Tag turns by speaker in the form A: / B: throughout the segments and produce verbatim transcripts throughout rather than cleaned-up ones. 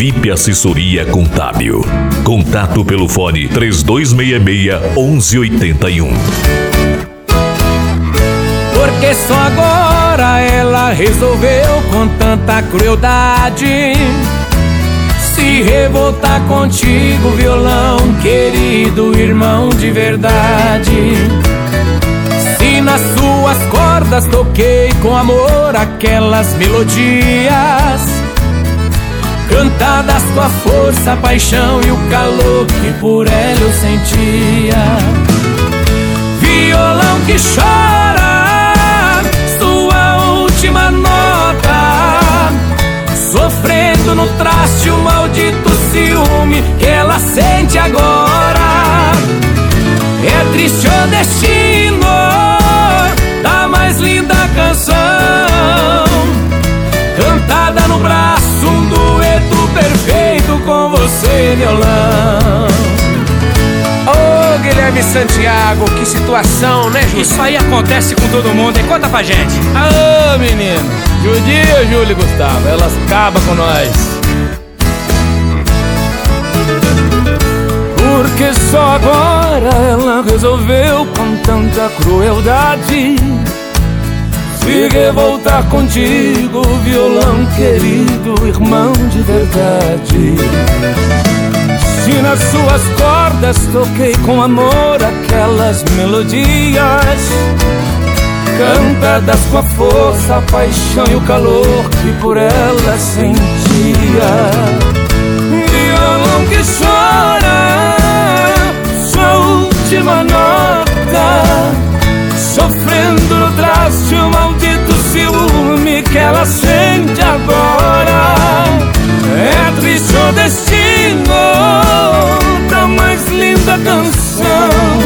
A: V I P Assessoria Contábil. Contato pelo fone três dois seis seis, onze oitenta e um.
B: Porque só agora ela resolveu com tanta crueldade se revoltar contigo, violão querido, irmão de verdade. Se nas suas cordas toquei com amor aquelas melodias cantadas com a força, a paixão e o calor que por ela eu sentia. Violão que chora sua última nota, sofrendo no traste o maldito ciúme que ela sente agora. É triste o destino da mais linda canção, cantada no braço, um dueto perfeito com você, violão.
C: Ô Guilherme Santiago, que situação, né, Júlio?
D: Isso aí acontece com todo mundo, hein? Conta pra gente.
E: Ô menino, judia, Júlio e Gustavo, elas acabam com nós. Porque só agora ela resolveu com tanta crueldade se revoltar contigo, violão querido, irmão de verdade. Se nas suas cordas toquei com amor aquelas melodias cantadas com a força, a paixão e o calor que por ela sentia. Violão que chora sua última nota, sofrendo no traste o maldito ciúme que ela sente agora. É triste o destino da mais linda canção,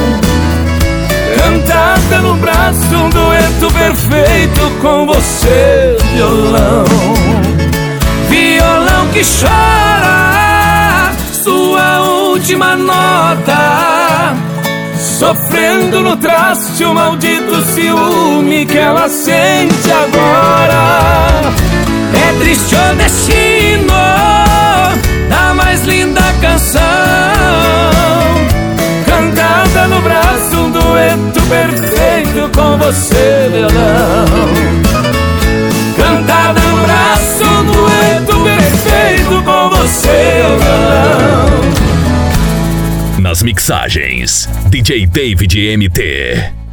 E: cantada no braço, um dueto perfeito com você, violão. Violão que chora sua última nota, sofrendo no traste o maldito ciúme que ela sente agora. É triste o destino da mais linda canção, cantada no braço, um dueto perfeito com você, violão. Cantada no braço, um dueto perfeito com você, violão.
A: Nas mixagens, D J David M T.